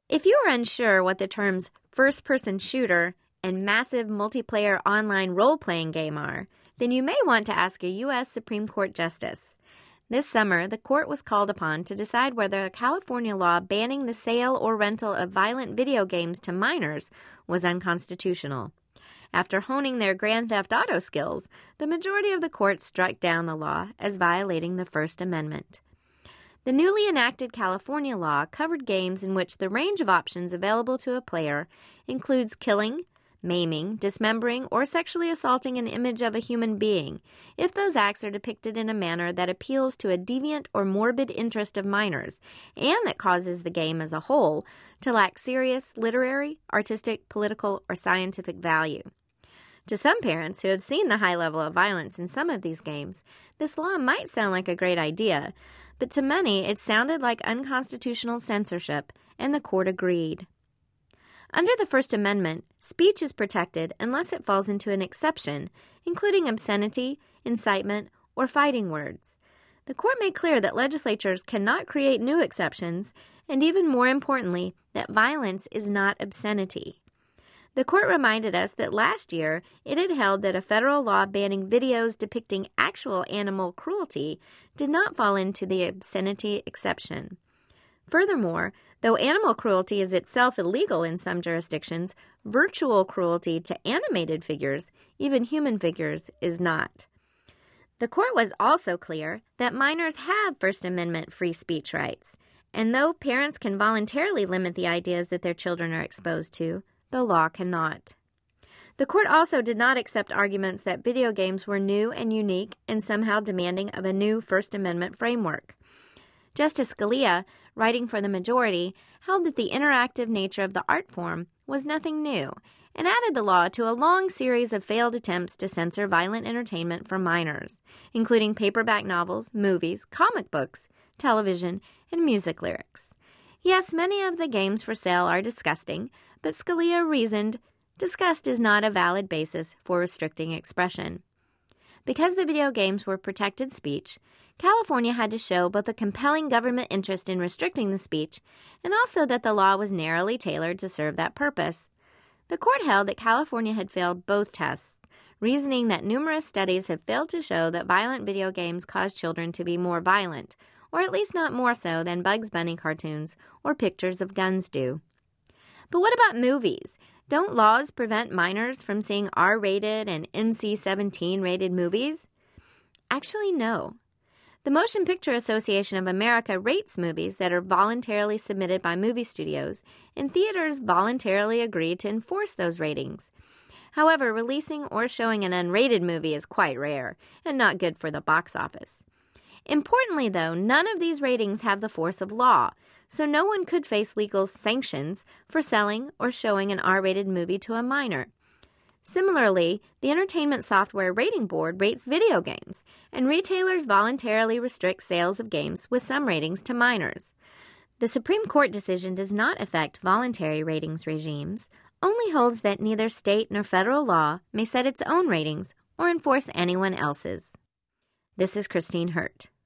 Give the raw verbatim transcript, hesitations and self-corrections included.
If you are unsure what the terms first-person shooter and massive multiplayer online role-playing game are, then you may want to ask a U S Supreme Court justice. This summer, the court was called upon to decide whether a California law banning the sale or rental of violent video games to minors was unconstitutional. After honing their Grand Theft Auto skills, the majority of the court struck down the law as violating the First Amendment. The newly enacted California law covered games in which the range of options available to a player includes killing, maiming, dismembering, or sexually assaulting an image of a human being, if those acts are depicted in a manner that appeals to a deviant or morbid interest of minors, and that causes the game as a whole to lack serious literary, artistic, political, or scientific value. To some parents who have seen the high level of violence in some of these games, this law might sound like a great idea, but to many it sounded like unconstitutional censorship, and the court agreed. Under the First Amendment, speech is protected unless it falls into an exception, including obscenity, incitement, or fighting words. The court made clear that legislatures cannot create new exceptions, and even more importantly, that violence is not obscenity. The court reminded us that last year it had held that a federal law banning videos depicting actual animal cruelty did not fall into the obscenity exception. Furthermore, though animal cruelty is itself illegal in some jurisdictions, virtual cruelty to animated figures, even human figures, is not. The court was also clear that minors have First Amendment free speech rights, and though parents can voluntarily limit the ideas that their children are exposed to, the law cannot. The court also did not accept arguments that video games were new and unique and somehow demanding of a new First Amendment framework. Justice Scalia, writing for the majority, held that the interactive nature of the art form was nothing new and added the law to a long series of failed attempts to censor violent entertainment for minors, including paperback novels, movies, comic books, television, and music lyrics. Yes, many of the games for sale are disgusting, but Scalia reasoned disgust is not a valid basis for restricting expression. Because the video games were protected speech, California had to show both a compelling government interest in restricting the speech and also that the law was narrowly tailored to serve that purpose. The court held that California had failed both tests, reasoning that numerous studies have failed to show that violent video games cause children to be more violent, or at least not more so than Bugs Bunny cartoons or pictures of guns do. But what about movies? Don't laws prevent minors from seeing R-rated and N C seventeen rated movies? Actually, no. The Motion Picture Association of America rates movies that are voluntarily submitted by movie studios, and theaters voluntarily agree to enforce those ratings. However, releasing or showing an unrated movie is quite rare and not good for the box office. Importantly, though, none of these ratings have the force of law, so no one could face legal sanctions for selling or showing an R-rated movie to a minor. Similarly, the Entertainment Software Rating Board rates video games, and retailers voluntarily restrict sales of games with some ratings to minors. The Supreme Court decision does not affect voluntary ratings regimes, only holds that neither state nor federal law may set its own ratings or enforce anyone else's. This is Christine Hurt.